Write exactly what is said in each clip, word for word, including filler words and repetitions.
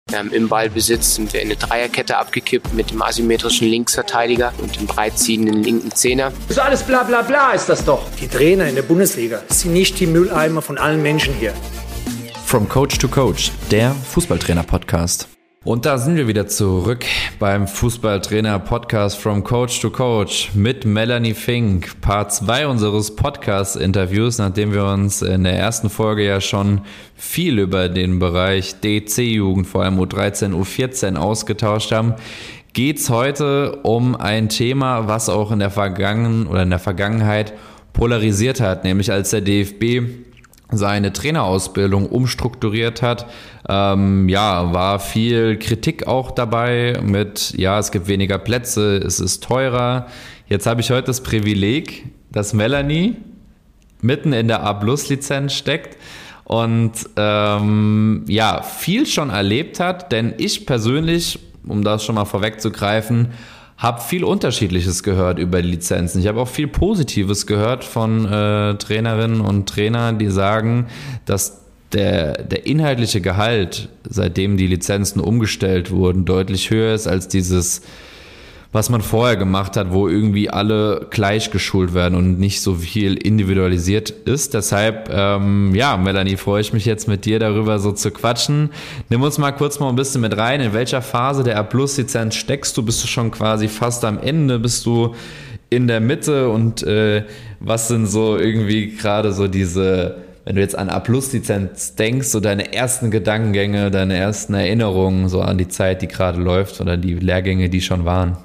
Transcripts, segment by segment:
Ähm, Im Ballbesitz sind wir in eine Dreierkette abgekippt mit dem asymmetrischen Linksverteidiger und dem breitziehenden linken Zehner. So alles bla bla bla ist das doch. Die Trainer in der Bundesliga sind nicht die Mülleimer von allen Menschen hier. From Coach to Coach, der Fußballtrainer-Podcast. Und da sind wir wieder zurück beim Fußballtrainer-Podcast From Coach to Coach mit Melanie Fink. Part zwei unseres Podcast-Interviews, nachdem wir uns in der ersten Folge ja schon viel über den Bereich D C-Jugend, vor allem U dreizehn, U vierzehn ausgetauscht haben, geht's heute um ein Thema, was auch in der Vergangen- oder in der Vergangenheit polarisiert hat, nämlich als der D F B seine Trainerausbildung umstrukturiert hat, ähm, ja, war viel Kritik auch dabei mit, ja, es gibt weniger Plätze, es ist teurer. Jetzt habe ich heute das Privileg, dass Melanie mitten in der A-Plus-Lizenz steckt und ähm, ja, viel schon erlebt hat, denn ich persönlich, um das schon mal vorwegzugreifen, habe viel Unterschiedliches gehört über die Lizenzen. Ich habe auch viel Positives gehört von äh, Trainerinnen und Trainern, die sagen, dass der, der inhaltliche Gehalt, seitdem die Lizenzen umgestellt wurden, deutlich höher ist als dieses, was man vorher gemacht hat, wo irgendwie alle gleich geschult werden und nicht so viel individualisiert ist. Deshalb, ähm, ja, Melanie, freue ich mich jetzt mit dir darüber so zu quatschen. Nimm uns mal kurz mal ein bisschen mit rein. In welcher Phase der A-Plus-Lizenz steckst du? Bist du schon quasi fast am Ende? Bist du in der Mitte? Und äh, was sind so irgendwie gerade so diese, wenn du jetzt an A-Plus-Lizenz denkst, so deine ersten Gedankengänge, deine ersten Erinnerungen so an die Zeit, die gerade läuft oder die Lehrgänge, die schon waren?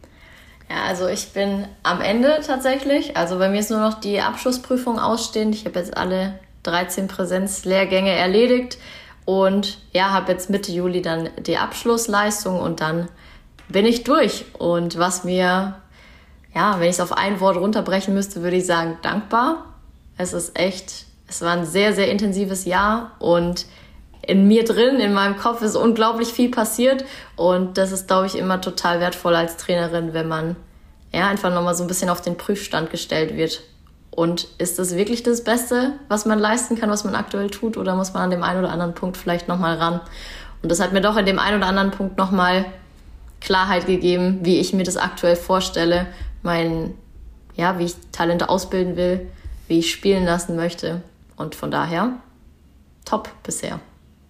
Ja, also ich bin am Ende tatsächlich. Also bei mir ist nur noch die Abschlussprüfung ausstehend. Ich habe jetzt alle dreizehn Präsenzlehrgänge erledigt und ja, habe jetzt Mitte Juli dann die Abschlussleistung und dann bin ich durch. Und was mir, ja, wenn ich es auf ein Wort runterbrechen müsste, würde ich sagen, dankbar. Es ist echt, es war ein sehr, sehr intensives Jahr und in mir drin, in meinem Kopf ist unglaublich viel passiert und das ist, glaube ich, immer total wertvoll als Trainerin, wenn man ja einfach nochmal so ein bisschen auf den Prüfstand gestellt wird. Und ist das wirklich das Beste, was man leisten kann, was man aktuell tut, oder muss man an dem einen oder anderen Punkt vielleicht nochmal ran? Und das hat mir doch in dem einen oder anderen Punkt nochmal Klarheit gegeben, wie ich mir das aktuell vorstelle, mein, ja, wie ich Talente ausbilden will, wie ich spielen lassen möchte. Und von daher, top bisher.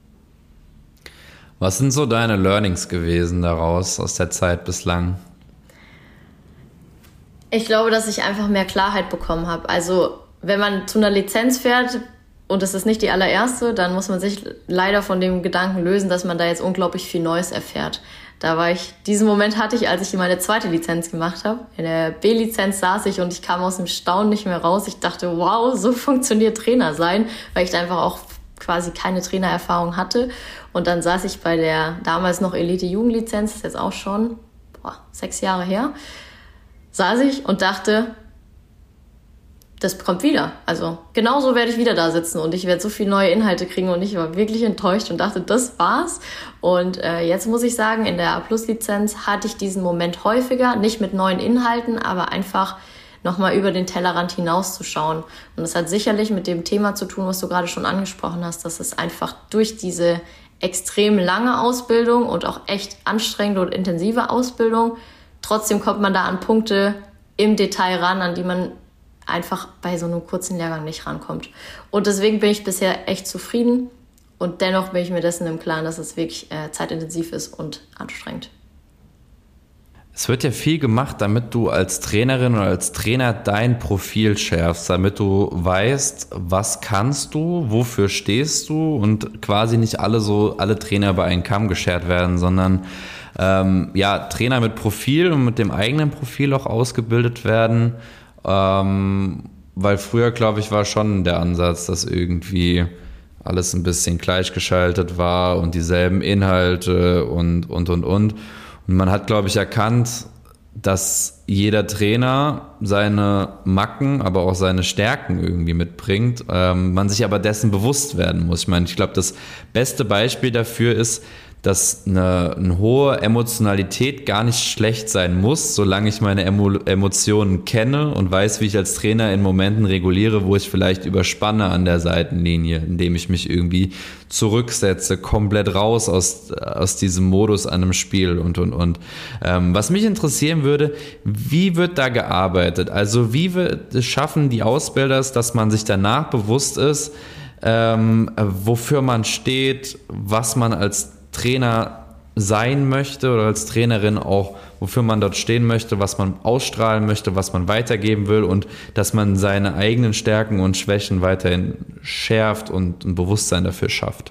Was sind so deine Learnings gewesen daraus, aus der Zeit bislang? Ich glaube, dass ich einfach mehr Klarheit bekommen habe. Also, wenn man zu einer Lizenz fährt und es ist nicht die allererste, dann muss man sich leider von dem Gedanken lösen, dass man da jetzt unglaublich viel Neues erfährt. Da war ich, diesen Moment hatte ich, als ich meine zweite Lizenz gemacht habe. In der B-Lizenz saß ich und ich kam aus dem Staunen nicht mehr raus. Ich dachte, wow, so funktioniert Trainer sein, weil ich da einfach auch quasi keine Trainererfahrung hatte. Und dann saß ich bei der damals noch Elite-Jugendlizenz, das ist jetzt auch schon boah, sechs Jahre her, saß ich und dachte, das kommt wieder. Also genauso werde ich wieder da sitzen und ich werde so viele neue Inhalte kriegen und ich war wirklich enttäuscht und dachte, das war's. Und äh, jetzt muss ich sagen, in der A-Plus-Lizenz hatte ich diesen Moment häufiger, nicht mit neuen Inhalten, aber einfach nochmal über den Tellerrand hinauszuschauen. Und das hat sicherlich mit dem Thema zu tun, was du gerade schon angesprochen hast, dass es einfach durch diese extrem lange Ausbildung und auch echt anstrengende und intensive Ausbildung, trotzdem kommt man da an Punkte im Detail ran, an die man einfach bei so einem kurzen Lehrgang nicht rankommt. Und deswegen bin ich bisher echt zufrieden und dennoch bin ich mir dessen im Klaren, dass es wirklich äh, zeitintensiv ist und anstrengend. Es wird ja viel gemacht, damit du als Trainerin oder als Trainer dein Profil schärfst, damit du weißt, was kannst du, wofür stehst du und quasi nicht alle so alle Trainer über einen Kamm geschert werden, sondern ähm, ja, Trainer mit Profil und mit dem eigenen Profil auch ausgebildet werden, ähm, weil früher, glaube ich, war schon der Ansatz, dass irgendwie alles ein bisschen gleichgeschaltet war und dieselben Inhalte und, und, und, und. Und man hat, glaube ich, erkannt, dass jeder Trainer seine Macken, aber auch seine Stärken irgendwie mitbringt, ähm, man sich aber dessen bewusst werden muss. Ich meine, ich glaube, das beste Beispiel dafür ist, dass eine, eine hohe Emotionalität gar nicht schlecht sein muss, solange ich meine Emo- Emotionen kenne und weiß, wie ich als Trainer in Momenten reguliere, wo ich vielleicht überspanne an der Seitenlinie, indem ich mich irgendwie zurücksetze, komplett raus aus, aus diesem Modus an einem Spiel und, und, und. Ähm, was mich interessieren würde, wie wird da gearbeitet? Also wie wird es schaffen die Ausbilder es, dass man sich danach bewusst ist, ähm, wofür man steht, was man als Trainer sein möchte oder als Trainerin auch, wofür man dort stehen möchte, was man ausstrahlen möchte, was man weitergeben will und dass man seine eigenen Stärken und Schwächen weiterhin schärft und ein Bewusstsein dafür schafft.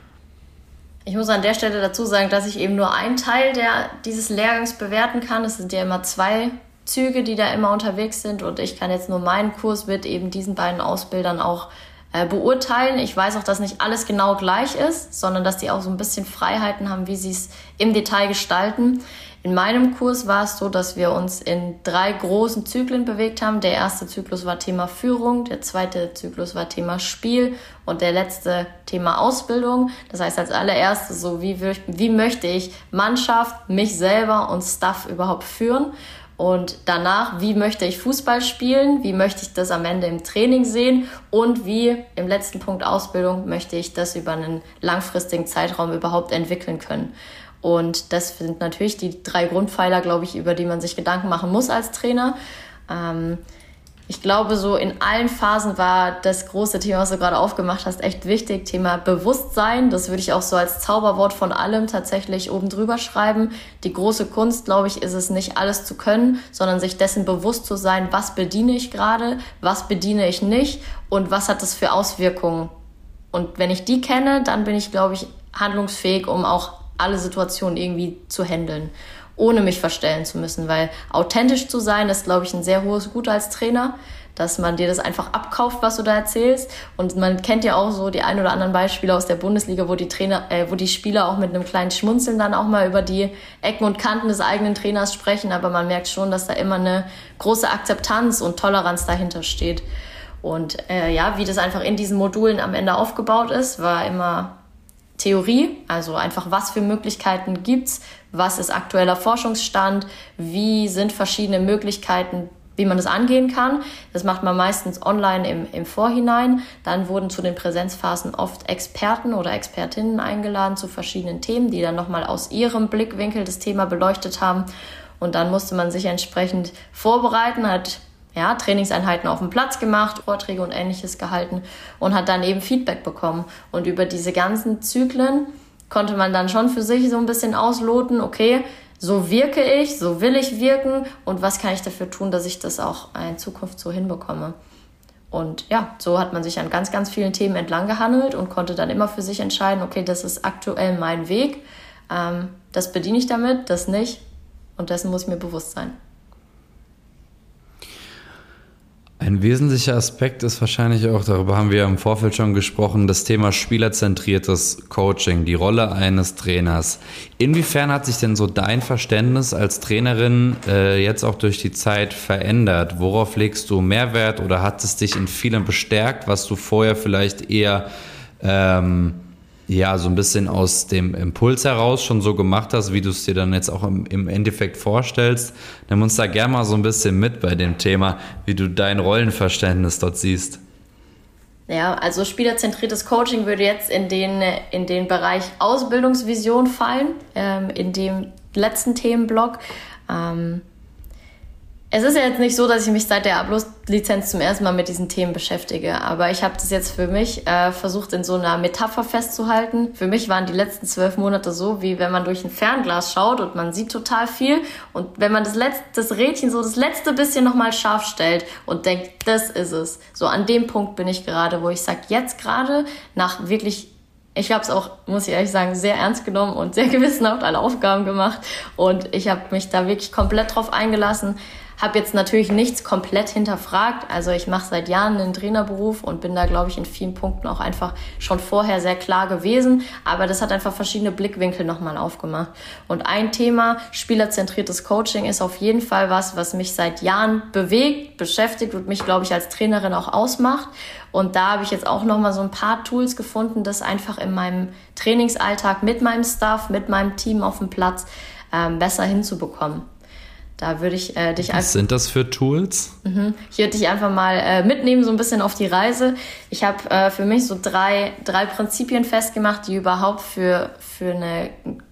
Ich muss an der Stelle dazu sagen, dass ich eben nur einen Teil der, dieses Lehrgangs bewerten kann. Es sind ja immer zwei Züge, die da immer unterwegs sind und ich kann jetzt nur meinen Kurs mit eben diesen beiden Ausbildern auch äh, beurteilen. Ich weiß auch, dass nicht alles genau gleich ist, sondern dass die auch so ein bisschen Freiheiten haben, wie sie es im Detail gestalten. In meinem Kurs war es so, dass wir uns in drei großen Zyklen bewegt haben. Der erste Zyklus war Thema Führung, der zweite Zyklus war Thema Spiel und der letzte Thema Ausbildung. Das heißt als allererstes so, wie, wie möchte ich Mannschaft, mich selber und Staff überhaupt führen? Und danach, wie möchte ich Fußball spielen? Wie möchte ich das am Ende im Training sehen? Und wie, im letzten Punkt Ausbildung, möchte ich das über einen langfristigen Zeitraum überhaupt entwickeln können? Und das sind natürlich die drei Grundpfeiler, glaube ich, über die man sich Gedanken machen muss als Trainer. Ähm, ich glaube, so in allen Phasen war das große Thema, was du gerade aufgemacht hast, echt wichtig. Thema Bewusstsein, das würde ich auch so als Zauberwort von allem tatsächlich oben drüber schreiben. Die große Kunst, glaube ich, ist es nicht alles zu können, sondern sich dessen bewusst zu sein, was bediene ich gerade, was bediene ich nicht und was hat das für Auswirkungen. Und wenn ich die kenne, dann bin ich, glaube ich, handlungsfähig, um auch alle Situationen irgendwie zu handeln, ohne mich verstellen zu müssen, weil authentisch zu sein, ist, glaube ich, ein sehr hohes Gut als Trainer, dass man dir das einfach abkauft, was du da erzählst. Und man kennt ja auch so die ein oder anderen Beispiele aus der Bundesliga, wo die Trainer, äh, wo die Spieler auch mit einem kleinen Schmunzeln dann auch mal über die Ecken und Kanten des eigenen Trainers sprechen, aber man merkt schon, dass da immer eine große Akzeptanz und Toleranz dahinter steht. Und äh, ja, wie das einfach in diesen Modulen am Ende aufgebaut ist, war immer Theorie, also einfach was für Möglichkeiten gibt's, was ist aktueller Forschungsstand, wie sind verschiedene Möglichkeiten, wie man das angehen kann. Das macht man meistens online im, im Vorhinein. Dann wurden zu den Präsenzphasen oft Experten oder Expertinnen eingeladen zu verschiedenen Themen, die dann nochmal aus ihrem Blickwinkel das Thema beleuchtet haben. Und dann musste man sich entsprechend vorbereiten, hat ja, Trainingseinheiten auf dem Platz gemacht, Vorträge und Ähnliches gehalten und hat dann eben Feedback bekommen. Und über diese ganzen Zyklen konnte man dann schon für sich so ein bisschen ausloten, okay, so wirke ich, so will ich wirken und was kann ich dafür tun, dass ich das auch in Zukunft so hinbekomme. Und ja, so hat man sich an ganz, ganz vielen Themen entlang gehangelt und konnte dann immer für sich entscheiden, okay, das ist aktuell mein Weg, ähm, das bediene ich damit, das nicht und dessen muss ich mir bewusst sein. Ein wesentlicher Aspekt ist wahrscheinlich auch, darüber haben wir im Vorfeld schon gesprochen, das Thema spielerzentriertes Coaching, die Rolle eines Trainers. Inwiefern hat sich denn so dein Verständnis als Trainerin äh, jetzt auch durch die Zeit verändert? Worauf legst du Mehrwert oder hat es dich in vielem bestärkt, was du vorher vielleicht eher ähm, ja, so ein bisschen aus dem Impuls heraus schon so gemacht hast, wie du es dir dann jetzt auch im, im Endeffekt vorstellst? Nimm uns da gerne mal so ein bisschen mit bei dem Thema, wie du dein Rollenverständnis dort siehst. Ja, also spielerzentriertes Coaching würde jetzt in den, in den Bereich Ausbildungsvision fallen, ähm, in dem letzten Themenblock. Ähm, Es ist ja jetzt nicht so, dass ich mich seit der Abschlusslizenz zum ersten Mal mit diesen Themen beschäftige, aber ich habe das jetzt für mich äh, versucht in so einer Metapher festzuhalten. Für mich waren die letzten zwölf Monate so, wie wenn man durch ein Fernglas schaut und man sieht total viel und wenn man das, letzte, das Rädchen so das letzte bisschen nochmal scharf stellt und denkt, das ist es. So an dem Punkt bin ich gerade, wo ich sage, jetzt gerade nach wirklich... Ich habe es auch, muss ich ehrlich sagen, sehr ernst genommen und sehr gewissenhaft alle Aufgaben gemacht und ich habe mich da wirklich komplett drauf eingelassen, habe jetzt natürlich nichts komplett hinterfragt. Also ich mache seit Jahren einen Trainerberuf und bin da, glaube ich, in vielen Punkten auch einfach schon vorher sehr klar gewesen. Aber das hat einfach verschiedene Blickwinkel nochmal aufgemacht. Und ein Thema, spielerzentriertes Coaching, ist auf jeden Fall was, was mich seit Jahren bewegt, beschäftigt und mich, glaube ich, als Trainerin auch ausmacht. Und da habe ich jetzt auch nochmal so ein paar Tools gefunden, das einfach in meinem Trainingsalltag mit meinem Staff, mit meinem Team auf dem Platz ähm, besser hinzubekommen. Da würde ich äh, dich einfach... Was sind das für Tools? Mhm. Ich würde dich einfach mal äh, mitnehmen, so ein bisschen auf die Reise. Ich habe äh, für mich so drei, drei Prinzipien festgemacht, die überhaupt für, für eine,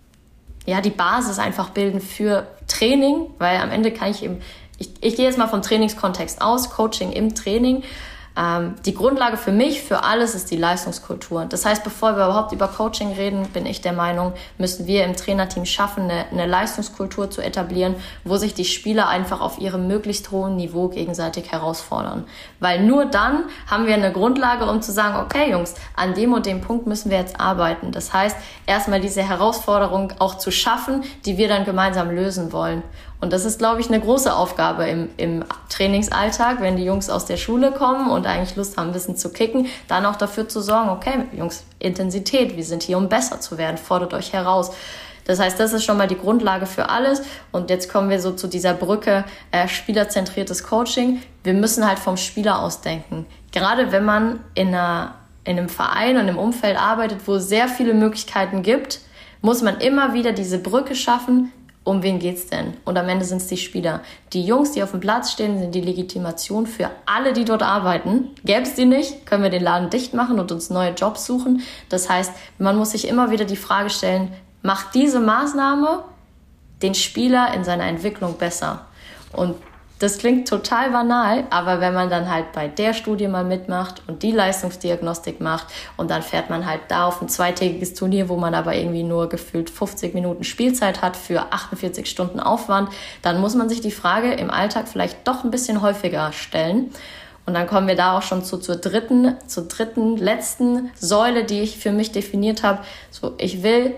ja, die Basis einfach bilden für Training, weil am Ende kann ich eben, ich, ich gehe jetzt mal vom Trainingskontext aus, Coaching im Training. Ähm, die Grundlage für mich, für alles ist die Leistungskultur. Das heißt, bevor wir überhaupt über Coaching reden, bin ich der Meinung, müssen wir im Trainerteam schaffen, eine, eine Leistungskultur zu etablieren, wo sich die Spieler einfach auf ihrem möglichst hohen Niveau gegenseitig herausfordern. Weil nur dann haben wir eine Grundlage, um zu sagen, okay Jungs, an dem und dem Punkt müssen wir jetzt arbeiten. Das heißt, erstmal diese Herausforderung auch zu schaffen, die wir dann gemeinsam lösen wollen. Und das ist, glaube ich, eine große Aufgabe im, im Trainingsalltag, wenn die Jungs aus der Schule kommen und eigentlich Lust haben, ein bisschen zu kicken, dann auch dafür zu sorgen, okay, Jungs, Intensität, wir sind hier, um besser zu werden, fordert euch heraus. Das heißt, das ist schon mal die Grundlage für alles. Und jetzt kommen wir so zu dieser Brücke, äh, spielerzentriertes Coaching. Wir müssen halt vom Spieler aus denken. Gerade wenn man in, einer, in einem Verein und im Umfeld arbeitet, wo es sehr viele Möglichkeiten gibt, muss man immer wieder diese Brücke schaffen. Um wen geht's denn? Und am Ende sind es die Spieler. Die Jungs, die auf dem Platz stehen, sind die Legitimation für alle, die dort arbeiten. Gäbe es die nicht, können wir den Laden dicht machen und uns neue Jobs suchen. Das heißt, man muss sich immer wieder die Frage stellen, macht diese Maßnahme den Spieler in seiner Entwicklung besser? Und das klingt total banal, aber wenn man dann halt bei der Studie mal mitmacht und die Leistungsdiagnostik macht und dann fährt man halt da auf ein zweitägiges Turnier, wo man aber irgendwie nur gefühlt fünfzig Minuten Spielzeit hat für achtundvierzig Stunden Aufwand, dann muss man sich die Frage im Alltag vielleicht doch ein bisschen häufiger stellen. Und dann kommen wir da auch schon zu, zur dritten, zur dritten, letzten Säule, die ich für mich definiert habe. So, ich will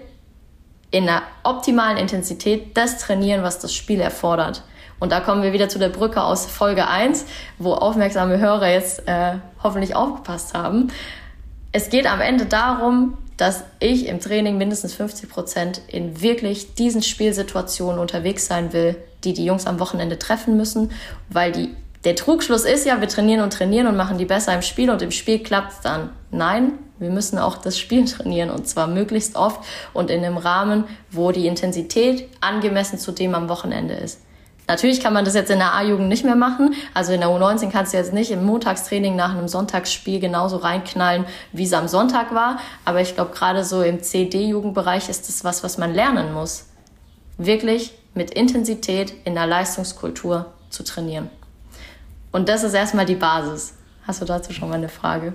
in einer optimalen Intensität das trainieren, was das Spiel erfordert. Und da kommen wir wieder zu der Brücke aus Folge eins, wo aufmerksame Hörer jetzt äh, hoffentlich aufgepasst haben. Es geht am Ende darum, dass ich im Training mindestens fünfzig Prozent in wirklich diesen Spielsituationen unterwegs sein will, die die Jungs am Wochenende treffen müssen, weil die, der Trugschluss ist ja, wir trainieren und trainieren und machen die besser im Spiel und im Spiel klappt's dann. Nein, wir müssen auch das Spiel trainieren und zwar möglichst oft und in einem Rahmen, wo die Intensität angemessen zu dem am Wochenende ist. Natürlich kann man das jetzt in der A-Jugend nicht mehr machen. Also in der U neunzehn kannst du jetzt nicht im Montagstraining nach einem Sonntagsspiel genauso reinknallen, wie es am Sonntag war. Aber ich glaube, gerade so im C D-Jugendbereich ist das was, was man lernen muss. Wirklich mit Intensität in der Leistungskultur zu trainieren. Und das ist erstmal die Basis. Hast du dazu schon mal eine Frage?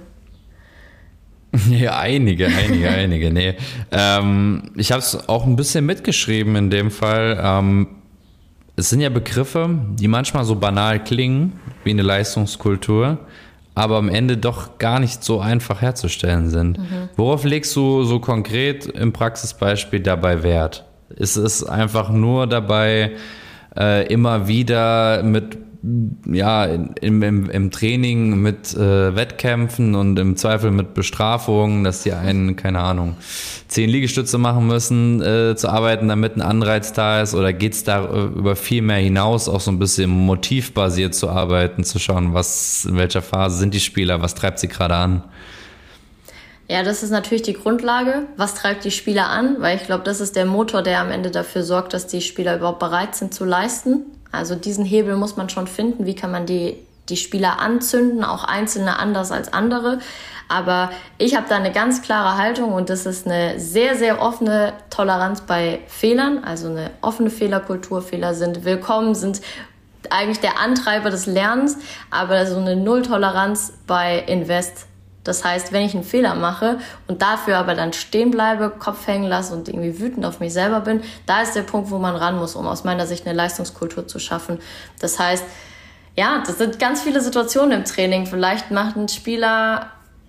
Ja, einige, einige, einige. Nee. Ähm, ich habe es auch ein bisschen mitgeschrieben in dem Fall. Ähm, Es sind ja Begriffe, die manchmal so banal klingen, wie eine Leistungskultur, aber am Ende doch gar nicht so einfach herzustellen sind. Mhm. Worauf legst du so konkret im Praxisbeispiel dabei Wert? Ist es einfach nur dabei, äh, immer wieder mit, ja, im, im, im Training mit äh, Wettkämpfen und im Zweifel mit Bestrafungen, dass die einen, keine Ahnung, zehn Liegestütze machen müssen, äh, zu arbeiten, damit ein Anreiz da ist? Oder geht es da äh, über viel mehr hinaus, auch so ein bisschen motivbasiert zu arbeiten, zu schauen, was, in welcher Phase sind die Spieler, was treibt sie gerade an? Ja, das ist natürlich die Grundlage. Was treibt die Spieler an? Weil ich glaube, das ist der Motor, der am Ende dafür sorgt, dass die Spieler überhaupt bereit sind zu leisten. Also diesen Hebel muss man schon finden. Wie kann man die, die Spieler anzünden? Auch Einzelne anders als andere. Aber ich habe da eine ganz klare Haltung und das ist eine sehr, sehr offene Toleranz bei Fehlern. Also eine offene Fehlerkultur. Fehler sind willkommen, sind eigentlich der Antreiber des Lernens. Aber so eine Nulltoleranz bei Invest. Das heißt, wenn ich einen Fehler mache und dafür aber dann stehen bleibe, Kopf hängen lasse und irgendwie wütend auf mich selber bin, da ist der Punkt, wo man ran muss, um aus meiner Sicht eine Leistungskultur zu schaffen. Das heißt, ja, das sind ganz viele Situationen im Training. Vielleicht macht ein Spieler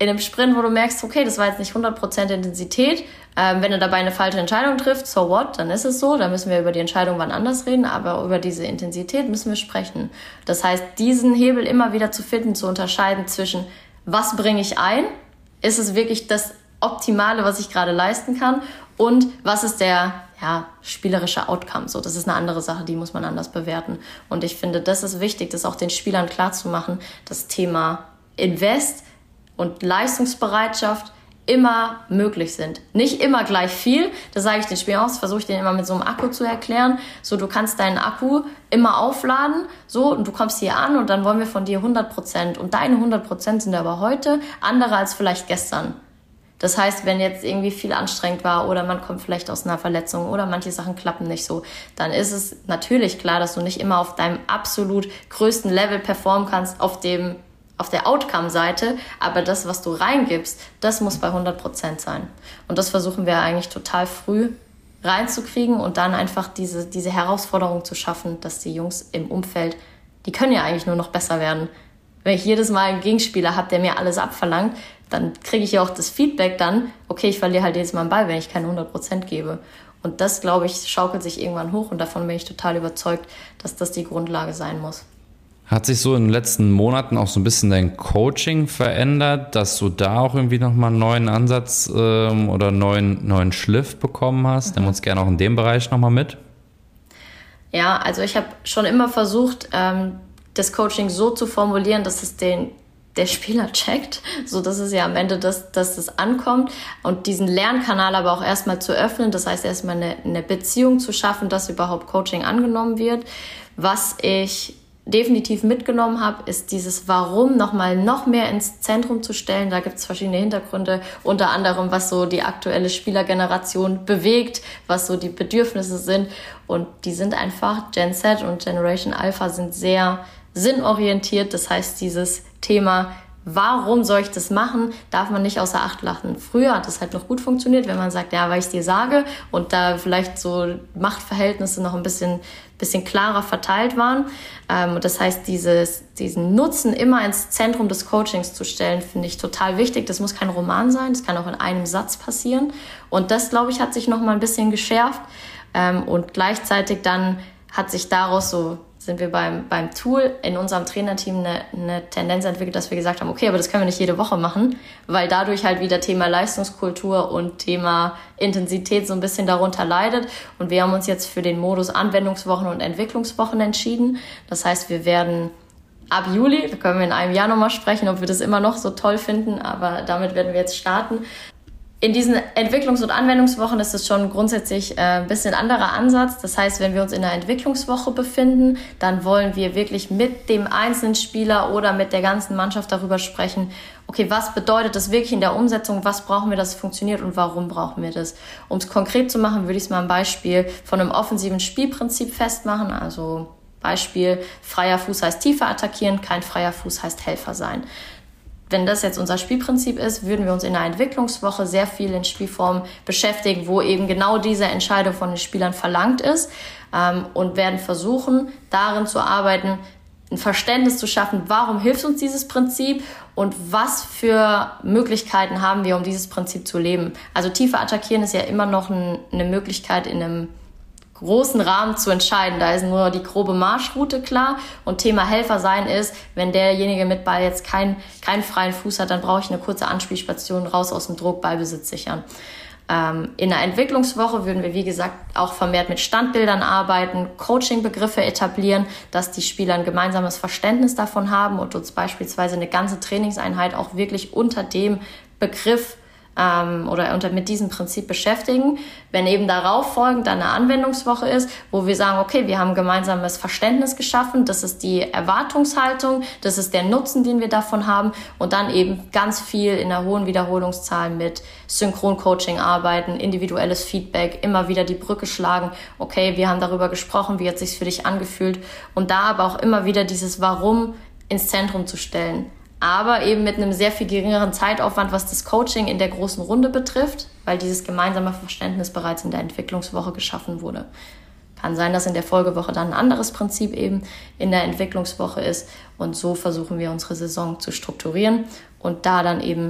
in einem Sprint, wo du merkst, okay, das war jetzt nicht hundert Prozent Intensität, ähm, wenn du dabei eine falsche Entscheidung triffst, so what, dann ist es so, dann müssen wir über die Entscheidung wann anders reden, aber über diese Intensität müssen wir sprechen. Das heißt, diesen Hebel immer wieder zu finden, zu unterscheiden zwischen, was bringe ich ein, ist es wirklich das Optimale, was ich gerade leisten kann, und was ist der ja, spielerische Outcome. So, das ist eine andere Sache, die muss man anders bewerten. Und ich finde, das ist wichtig, das auch den Spielern klarzumachen, das Thema Invest und Leistungsbereitschaft immer möglich sind. Nicht immer gleich viel, das sage ich den Spielern auch, das versuche ich denen immer mit so einem Akku zu erklären. So, du kannst deinen Akku immer aufladen, so, und du kommst hier an und dann wollen wir von dir hundert Prozent. Und deine hundert Prozent sind aber heute andere als vielleicht gestern. Das heißt, wenn jetzt irgendwie viel anstrengend war oder man kommt vielleicht aus einer Verletzung oder manche Sachen klappen nicht so, dann ist es natürlich klar, dass du nicht immer auf deinem absolut größten Level performen kannst auf dem auf der Outcome-Seite, aber das, was du reingibst, das muss bei hundert Prozent sein. Und das versuchen wir eigentlich total früh reinzukriegen und dann einfach diese, diese Herausforderung zu schaffen, dass die Jungs im Umfeld, die können ja eigentlich nur noch besser werden. Wenn ich jedes Mal einen Gegenspieler habe, der mir alles abverlangt, dann kriege ich ja auch das Feedback dann, okay, ich verliere halt jedes Mal einen Ball, wenn ich keine hundert Prozent gebe. Und das, glaube ich, schaukelt sich irgendwann hoch und davon bin ich total überzeugt, dass das die Grundlage sein muss. Hat sich so in den letzten Monaten auch so ein bisschen dein Coaching verändert, dass du da auch irgendwie nochmal einen neuen Ansatz ähm, oder einen neuen, neuen Schliff bekommen hast? Mhm. Nimm uns gerne auch in dem Bereich nochmal mit. Ja, also ich habe schon immer versucht, ähm, das Coaching so zu formulieren, dass es den der Spieler checkt, so dass es ja am Ende das, dass das ankommt, und diesen Lernkanal aber auch erstmal zu öffnen, das heißt erstmal eine, eine Beziehung zu schaffen, dass überhaupt Coaching angenommen wird. Was ich definitiv mitgenommen habe, ist dieses Warum nochmal noch mehr ins Zentrum zu stellen. Da gibt es verschiedene Hintergründe, unter anderem, was so die aktuelle Spielergeneration bewegt, was so die Bedürfnisse sind, und die sind einfach, Gen Z und Generation Alpha sind sehr sinnorientiert, das heißt dieses Thema, warum soll ich das machen, darf man nicht außer Acht lassen. Früher hat das halt noch gut funktioniert, wenn man sagt, ja, weil ich es dir sage, und da vielleicht so Machtverhältnisse noch ein bisschen, bisschen klarer verteilt waren. Ähm, das heißt, dieses, diesen Nutzen immer ins Zentrum des Coachings zu stellen, finde ich total wichtig. Das muss kein Roman sein, das kann auch in einem Satz passieren. Und das, glaube ich, hat sich noch mal ein bisschen geschärft. Ähm, und gleichzeitig dann hat sich daraus so, sind wir beim, beim Tool in unserem Trainerteam eine, eine Tendenz entwickelt, dass wir gesagt haben, okay, aber das können wir nicht jede Woche machen, weil dadurch halt wieder Thema Leistungskultur und Thema Intensität so ein bisschen darunter leidet. Und wir haben uns jetzt für den Modus Anwendungswochen und Entwicklungswochen entschieden. Das heißt, wir werden ab Juli, da können wir in einem Jahr nochmal sprechen, ob wir das immer noch so toll finden, aber damit werden wir jetzt starten. In diesen Entwicklungs- und Anwendungswochen ist es schon grundsätzlich äh, ein bisschen anderer Ansatz. Das heißt, wenn wir uns in einer Entwicklungswoche befinden, dann wollen wir wirklich mit dem einzelnen Spieler oder mit der ganzen Mannschaft darüber sprechen, okay, was bedeutet das wirklich in der Umsetzung, was brauchen wir, dass es funktioniert und warum brauchen wir das? Um es konkret zu machen, würde ich es mal am Beispiel von einem offensiven Spielprinzip festmachen. Also Beispiel, freier Fuß heißt tiefer attackieren, kein freier Fuß heißt Helfer sein. Wenn das jetzt unser Spielprinzip ist, würden wir uns in einer Entwicklungswoche sehr viel in Spielformen beschäftigen, wo eben genau diese Entscheidung von den Spielern verlangt ist, ähm, und werden versuchen, darin zu arbeiten, ein Verständnis zu schaffen, warum hilft uns dieses Prinzip und was für Möglichkeiten haben wir, um dieses Prinzip zu leben. Also tiefer attackieren ist ja immer noch ein, eine Möglichkeit in einem großen Rahmen zu entscheiden. Da ist nur die grobe Marschroute klar, und Thema Helfer sein ist, wenn derjenige mit Ball jetzt keinen keinen freien Fuß hat, dann brauche ich eine kurze Anspielstation, raus aus dem Druck, Ballbesitz sichern. Ähm, in der Entwicklungswoche würden wir, wie gesagt, auch vermehrt mit Standbildern arbeiten, Coaching-Begriffe etablieren, dass die Spieler ein gemeinsames Verständnis davon haben und uns beispielsweise eine ganze Trainingseinheit auch wirklich unter dem Begriff Ähm, oder unter, mit diesem Prinzip beschäftigen. Wenn eben darauf folgend dann eine Anwendungswoche ist, wo wir sagen, okay, wir haben ein gemeinsames Verständnis geschaffen, das ist die Erwartungshaltung, das ist der Nutzen, den wir davon haben, und dann eben ganz viel in einer hohen Wiederholungszahl mit Synchroncoaching arbeiten, individuelles Feedback, immer wieder die Brücke schlagen, okay, wir haben darüber gesprochen, wie hat es sich für dich angefühlt, und da aber auch immer wieder dieses Warum ins Zentrum zu stellen. Aber eben mit einem sehr viel geringeren Zeitaufwand, was das Coaching in der großen Runde betrifft, weil dieses gemeinsame Verständnis bereits in der Entwicklungswoche geschaffen wurde. Kann sein, dass in der Folgewoche dann ein anderes Prinzip eben in der Entwicklungswoche ist, und so versuchen wir unsere Saison zu strukturieren und da dann eben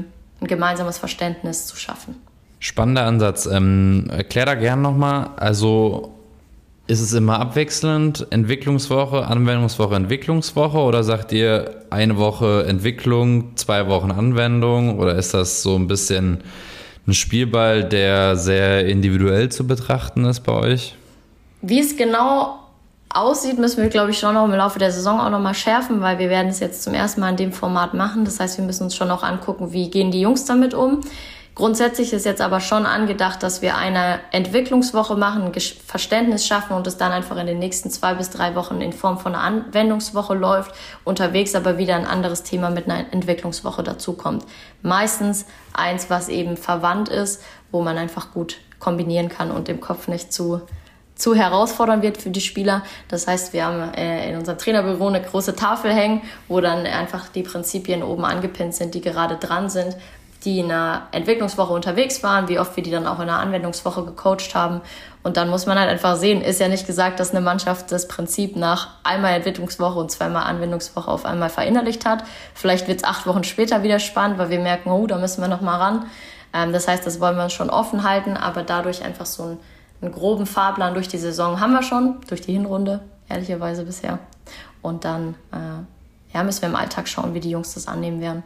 ein gemeinsames Verständnis zu schaffen. Spannender Ansatz. Ähm, erklär da gern nochmal, also ist es immer abwechselnd, Entwicklungswoche, Anwendungswoche, Entwicklungswoche oder sagt ihr eine Woche Entwicklung, zwei Wochen Anwendung oder ist das so ein bisschen ein Spielball, der sehr individuell zu betrachten ist bei euch? Wie es genau aussieht, müssen wir, glaube ich, schon noch im Laufe der Saison auch noch mal schärfen, weil wir werden es jetzt zum ersten Mal in dem Format machen. Das heißt, wir müssen uns schon noch angucken, wie gehen die Jungs damit um. Grundsätzlich ist jetzt aber schon angedacht, dass wir eine Entwicklungswoche machen, ein Verständnis schaffen und es dann einfach in den nächsten zwei bis drei Wochen in Form von einer Anwendungswoche läuft, unterwegs aber wieder ein anderes Thema mit einer Entwicklungswoche dazukommt. Meistens eins, was eben verwandt ist, wo man einfach gut kombinieren kann und im Kopf nicht zu zu herausfordernd wird für die Spieler. Das heißt, wir haben äh, in unserem Trainerbüro eine große Tafel hängen, wo dann einfach die Prinzipien oben angepinnt sind, die gerade dran sind, die in einer Entwicklungswoche unterwegs waren, wie oft wir die dann auch in einer Anwendungswoche gecoacht haben. Und dann muss man halt einfach sehen, ist ja nicht gesagt, dass eine Mannschaft das Prinzip nach einmal Entwicklungswoche und zweimal Anwendungswoche auf einmal verinnerlicht hat. Vielleicht wird es acht Wochen später wieder spannend, weil wir merken, oh, da müssen wir noch mal ran. Ähm, das heißt, das wollen wir uns schon offen halten, aber dadurch einfach so ein Einen groben Fahrplan durch die Saison haben wir schon, durch die Hinrunde, ehrlicherweise bisher. Und dann äh, ja, müssen wir im Alltag schauen, wie die Jungs das annehmen werden.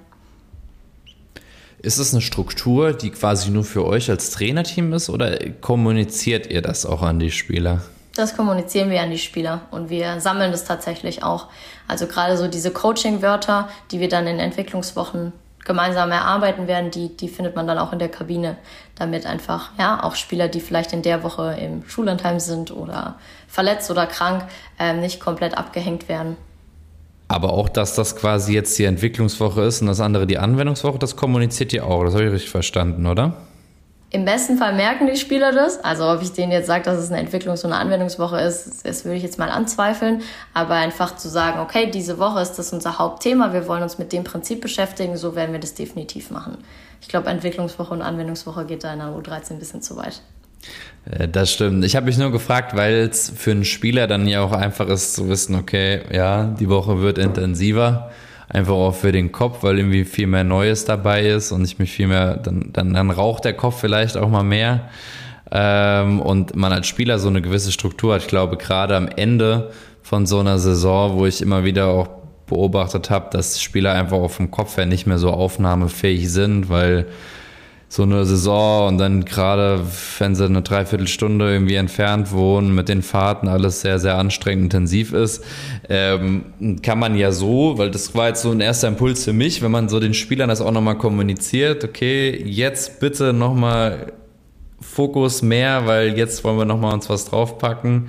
Ist es eine Struktur, die quasi nur für euch als Trainerteam ist oder kommuniziert ihr das auch an die Spieler? Das kommunizieren wir an die Spieler und wir sammeln das tatsächlich auch. Also gerade so diese Coaching-Wörter, die wir dann in Entwicklungswochen gemeinsam erarbeiten werden, die, die findet man dann auch in der Kabine, damit einfach ja auch Spieler, die vielleicht in der Woche im Schullandheim sind oder verletzt oder krank, ähm, nicht komplett abgehängt werden. Aber auch, dass das quasi jetzt die Entwicklungswoche ist und das andere die Anwendungswoche, das kommuniziert ihr auch, das habe ich richtig verstanden, oder? Im besten Fall merken die Spieler das. Also ob ich denen jetzt sage, dass es eine Entwicklungs- und eine Anwendungswoche ist, das würde ich jetzt mal anzweifeln. Aber einfach zu sagen, okay, diese Woche ist das unser Hauptthema, wir wollen uns mit dem Prinzip beschäftigen, so werden wir das definitiv machen. Ich glaube, Entwicklungswoche und Anwendungswoche geht da in der U dreizehn ein bisschen zu weit. Das stimmt. Ich habe mich nur gefragt, weil es für einen Spieler dann ja auch einfach ist zu wissen, okay, ja, die Woche wird intensiver. Einfach auch für den Kopf, weil irgendwie viel mehr Neues dabei ist und ich mich viel mehr, dann, dann, dann raucht der Kopf vielleicht auch mal mehr ähm, und man als Spieler so eine gewisse Struktur hat. Ich glaube, gerade am Ende von so einer Saison, wo ich immer wieder auch beobachtet habe, dass Spieler einfach auch vom Kopf her nicht mehr so aufnahmefähig sind, weil so eine Saison und dann gerade, wenn sie eine Dreiviertelstunde irgendwie entfernt wohnen, mit den Fahrten alles sehr, sehr anstrengend intensiv ist, ähm, kann man ja so, weil das war jetzt so ein erster Impuls für mich, wenn man so den Spielern das auch nochmal kommuniziert, okay, jetzt bitte nochmal Fokus mehr, weil jetzt wollen wir nochmal uns was draufpacken,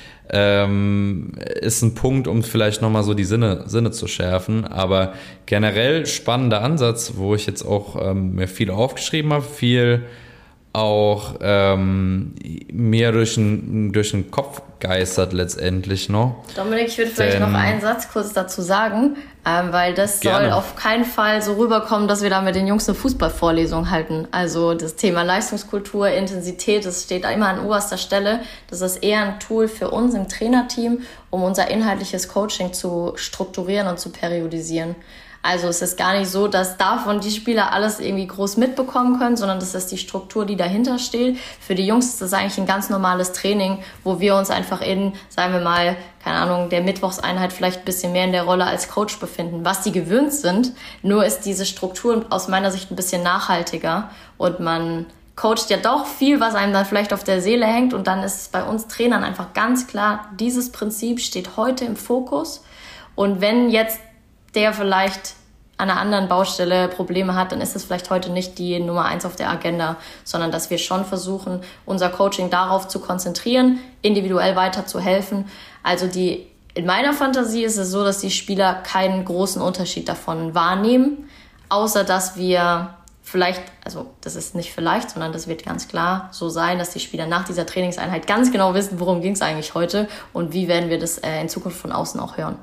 ähm, ist ein Punkt, um vielleicht nochmal so die Sinne, Sinne zu schärfen. Aber generell spannender Ansatz, wo ich jetzt auch ähm, mir viel aufgeschrieben habe, viel auch ähm, mir durch den, durch den Kopf geistert letztendlich noch. Dominik, ich würde vielleicht Denn, noch einen Satz kurz dazu sagen, ähm, weil das gerne. Soll auf keinen Fall so rüberkommen, dass wir da mit den Jungs eine Fußballvorlesung halten. Also das Thema Leistungskultur, Intensität, das steht immer an oberster Stelle. Das ist eher ein Tool für uns im Trainerteam, um unser inhaltliches Coaching zu strukturieren und zu periodisieren. Also es ist gar nicht so, dass davon die Spieler alles irgendwie groß mitbekommen können, sondern das ist die Struktur, die dahinter steht. Für die Jungs ist das eigentlich ein ganz normales Training, wo wir uns einfach in, sagen wir mal, keine Ahnung, der Mittwochseinheit vielleicht ein bisschen mehr in der Rolle als Coach befinden, was die gewöhnt sind. Nur ist diese Struktur aus meiner Sicht ein bisschen nachhaltiger und man coacht ja doch viel, was einem dann vielleicht auf der Seele hängt und dann ist es bei uns Trainern einfach ganz klar, dieses Prinzip steht heute im Fokus und wenn jetzt der vielleicht an einer anderen Baustelle Probleme hat, dann ist es vielleicht heute nicht die Nummer eins auf der Agenda, sondern dass wir schon versuchen, unser Coaching darauf zu konzentrieren, individuell weiter zu helfen. Also die, in meiner Fantasie ist es so, dass die Spieler keinen großen Unterschied davon wahrnehmen, außer dass wir vielleicht, also das ist nicht vielleicht, sondern das wird ganz klar so sein, dass die Spieler nach dieser Trainingseinheit ganz genau wissen, worum ging es eigentlich heute und wie werden wir das in Zukunft von außen auch hören.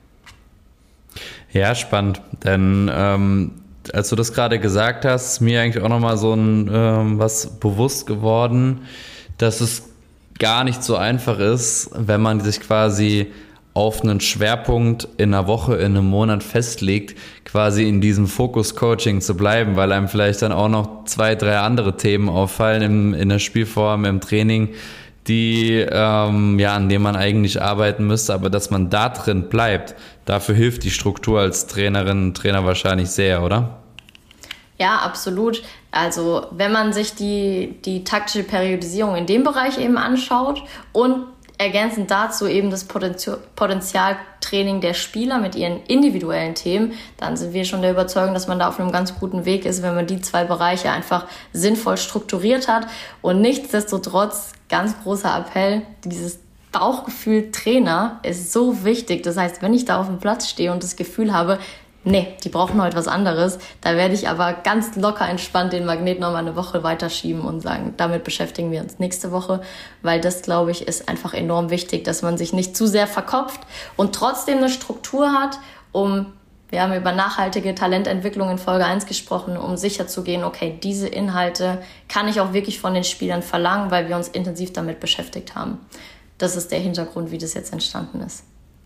Ja, spannend, denn ähm, als du das gerade gesagt hast, ist mir eigentlich auch nochmal so ein ähm, was bewusst geworden, dass es gar nicht so einfach ist, wenn man sich quasi auf einen Schwerpunkt in einer Woche, in einem Monat festlegt, quasi in diesem Fokus-Coaching zu bleiben, weil einem vielleicht dann auch noch zwei, drei andere Themen auffallen im, in der Spielform, im Training, die, ähm, ja, an denen man eigentlich arbeiten müsste, aber dass man da drin bleibt, dafür hilft die Struktur als Trainerin, Trainer wahrscheinlich sehr, oder? Ja, absolut. Also wenn man sich die, die taktische Periodisierung in dem Bereich eben anschaut und ergänzend dazu eben das Potenzial, Potenzialtraining der Spieler mit ihren individuellen Themen, dann sind wir schon der Überzeugung, dass man da auf einem ganz guten Weg ist, wenn man die zwei Bereiche einfach sinnvoll strukturiert hat. Und nichtsdestotrotz, ganz großer Appell, dieses Bauchgefühl Trainer ist so wichtig. Das heißt, wenn ich da auf dem Platz stehe und das Gefühl habe, nee, die brauchen heute was anderes, da werde ich aber ganz locker entspannt den Magnet noch mal eine Woche weiterschieben und sagen, damit beschäftigen wir uns nächste Woche, weil das, glaube ich, ist einfach enorm wichtig, dass man sich nicht zu sehr verkopft und trotzdem eine Struktur hat, um, wir haben über nachhaltige Talententwicklung in Folge eins gesprochen, um sicherzugehen, okay, diese Inhalte kann ich auch wirklich von den Spielern verlangen, weil wir uns intensiv damit beschäftigt haben. Das ist der Hintergrund, wie das jetzt entstanden ist.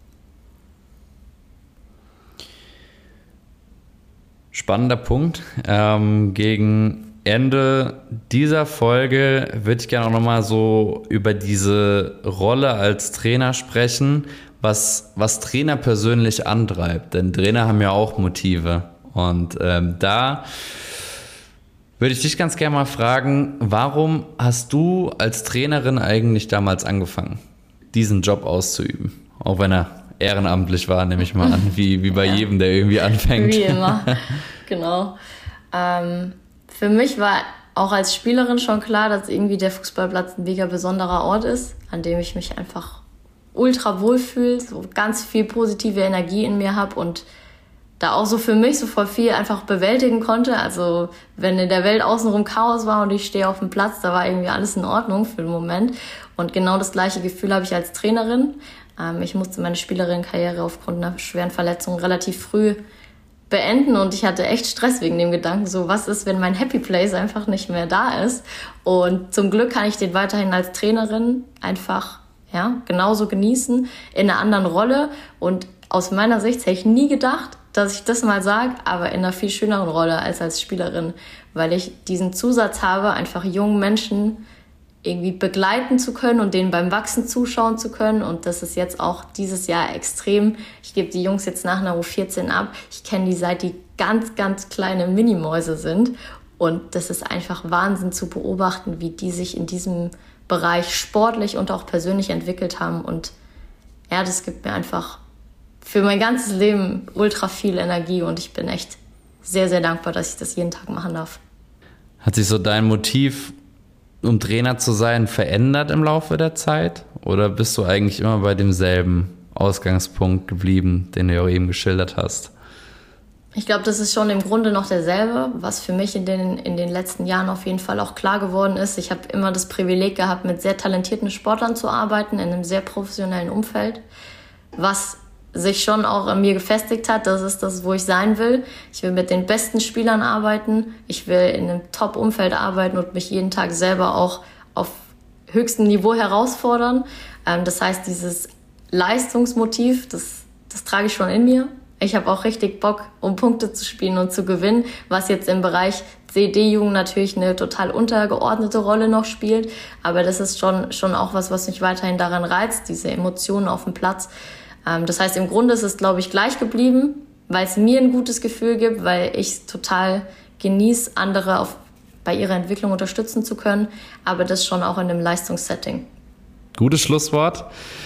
Spannender Punkt. Ähm, gegen Ende dieser Folge würde ich gerne auch nochmal so über diese Rolle als Trainer sprechen, was, was Trainer persönlich antreibt. Denn Trainer haben ja auch Motive. Und ähm, da würde ich dich ganz gerne mal fragen, warum hast du als Trainerin eigentlich damals angefangen, diesen Job auszuüben? Auch wenn er ehrenamtlich war, nehme ich mal an, wie, wie bei ja. jedem, der irgendwie anfängt. Wie immer, genau. Ähm, für mich war auch als Spielerin schon klar, dass irgendwie der Fußballplatz ein mega besonderer Ort ist, an dem ich mich einfach ultra wohlfühle, so ganz viel positive Energie in mir habe und da auch so für mich so voll viel einfach bewältigen konnte. Also wenn in der Welt außenrum Chaos war und ich stehe auf dem Platz, da war irgendwie alles in Ordnung für den Moment. Und genau das gleiche Gefühl habe ich als Trainerin. Ich musste meine Spielerinnenkarriere aufgrund einer schweren Verletzung relativ früh beenden und ich hatte echt Stress wegen dem Gedanken, so was ist, wenn mein Happy Place einfach nicht mehr da ist. Und zum Glück kann ich den weiterhin als Trainerin einfach ja genauso genießen, in einer anderen Rolle. Und aus meiner Sicht hätte ich nie gedacht, dass ich das mal sage, aber in einer viel schöneren Rolle als als Spielerin, weil ich diesen Zusatz habe, einfach jungen Menschen irgendwie begleiten zu können und denen beim Wachsen zuschauen zu können. Und das ist jetzt auch dieses Jahr extrem. Ich gebe die Jungs jetzt nach einer U vierzehn ab. Ich kenne die, seit die ganz, ganz kleine Minimäuse sind. Und das ist einfach Wahnsinn zu beobachten, wie die sich in diesem Bereich sportlich und auch persönlich entwickelt haben. Und ja, das gibt mir einfach für mein ganzes Leben ultra viel Energie. Und ich bin echt sehr, sehr dankbar, dass ich das jeden Tag machen darf. Hat sich so dein Motiv, um Trainer zu sein, verändert im Laufe der Zeit? Oder bist du eigentlich immer bei demselben Ausgangspunkt geblieben, den du ja auch eben geschildert hast? Ich glaube, das ist schon im Grunde noch derselbe, was für mich in den, in den letzten Jahren auf jeden Fall auch klar geworden ist. Ich habe immer das Privileg gehabt, mit sehr talentierten Sportlern zu arbeiten, in einem sehr professionellen Umfeld, was sich schon auch an mir gefestigt hat. Das ist das, wo ich sein will. Ich will mit den besten Spielern arbeiten. Ich will in einem Top-Umfeld arbeiten und mich jeden Tag selber auch auf höchstem Niveau herausfordern. Ähm, das heißt, dieses Leistungsmotiv, das, das trage ich schon in mir. Ich habe auch richtig Bock, um Punkte zu spielen und zu gewinnen, was jetzt im Bereich C D-Jugend natürlich eine total untergeordnete Rolle noch spielt. Aber das ist schon, schon auch was, was mich weiterhin daran reizt, diese Emotionen auf dem Platz. Das heißt, im Grunde ist es, glaube ich, gleich geblieben, weil es mir ein gutes Gefühl gibt, weil ich es total genieße, andere auf, bei ihrer Entwicklung unterstützen zu können, aber das schon auch in einem Leistungssetting. Gutes Schlusswort.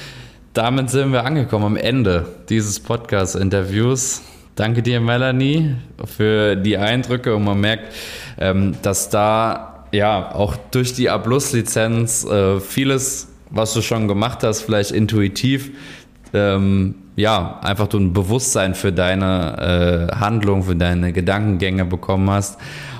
Damit sind wir angekommen am Ende dieses Podcast-Interviews. Danke dir, Melanie, für die Eindrücke und man merkt, dass da ja auch durch die A-Plus-Lizenz vieles, was du schon gemacht hast, vielleicht intuitiv, Ähm, ja, einfach du ein Bewusstsein für deine äh, Handlung, für deine Gedankengänge bekommen hast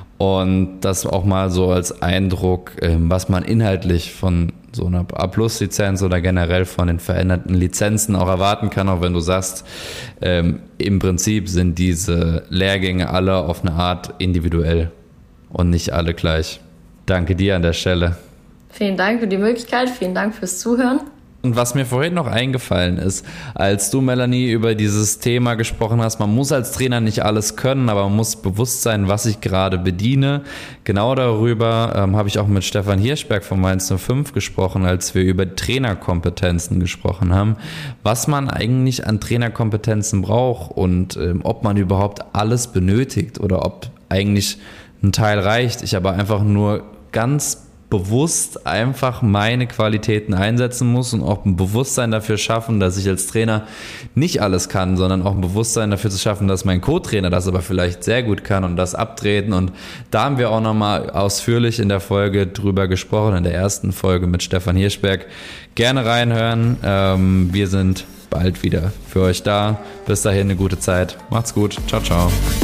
und das auch mal so als Eindruck, äh, was man inhaltlich von so einer A-Plus-Lizenz oder generell von den veränderten Lizenzen auch erwarten kann, auch wenn du sagst, ähm, im Prinzip sind diese Lehrgänge alle auf eine Art individuell und nicht alle gleich. Danke dir an der Stelle. Vielen Dank für die Möglichkeit, vielen Dank fürs Zuhören. Und was mir vorhin noch eingefallen ist, als du, Melanie, über dieses Thema gesprochen hast, man muss als Trainer nicht alles können, aber man muss bewusst sein, was ich gerade bediene. Genau darüber ähm, habe ich auch mit Stefan Hirschberg von Mainz null fünf gesprochen, als wir über Trainerkompetenzen gesprochen haben, was man eigentlich an Trainerkompetenzen braucht und ähm, ob man überhaupt alles benötigt oder ob eigentlich ein Teil reicht. Ich aber einfach nur ganz bewusst einfach meine Qualitäten einsetzen muss und auch ein Bewusstsein dafür schaffen, dass ich als Trainer nicht alles kann, sondern auch ein Bewusstsein dafür zu schaffen, dass mein Co-Trainer das aber vielleicht sehr gut kann und das abtreten. Und da haben wir auch nochmal ausführlich in der Folge drüber gesprochen, in der ersten Folge mit Stefan Hirschberg. Gerne reinhören. Ähm, wir sind bald wieder für euch da. Bis dahin eine gute Zeit. Macht's gut. Ciao, ciao.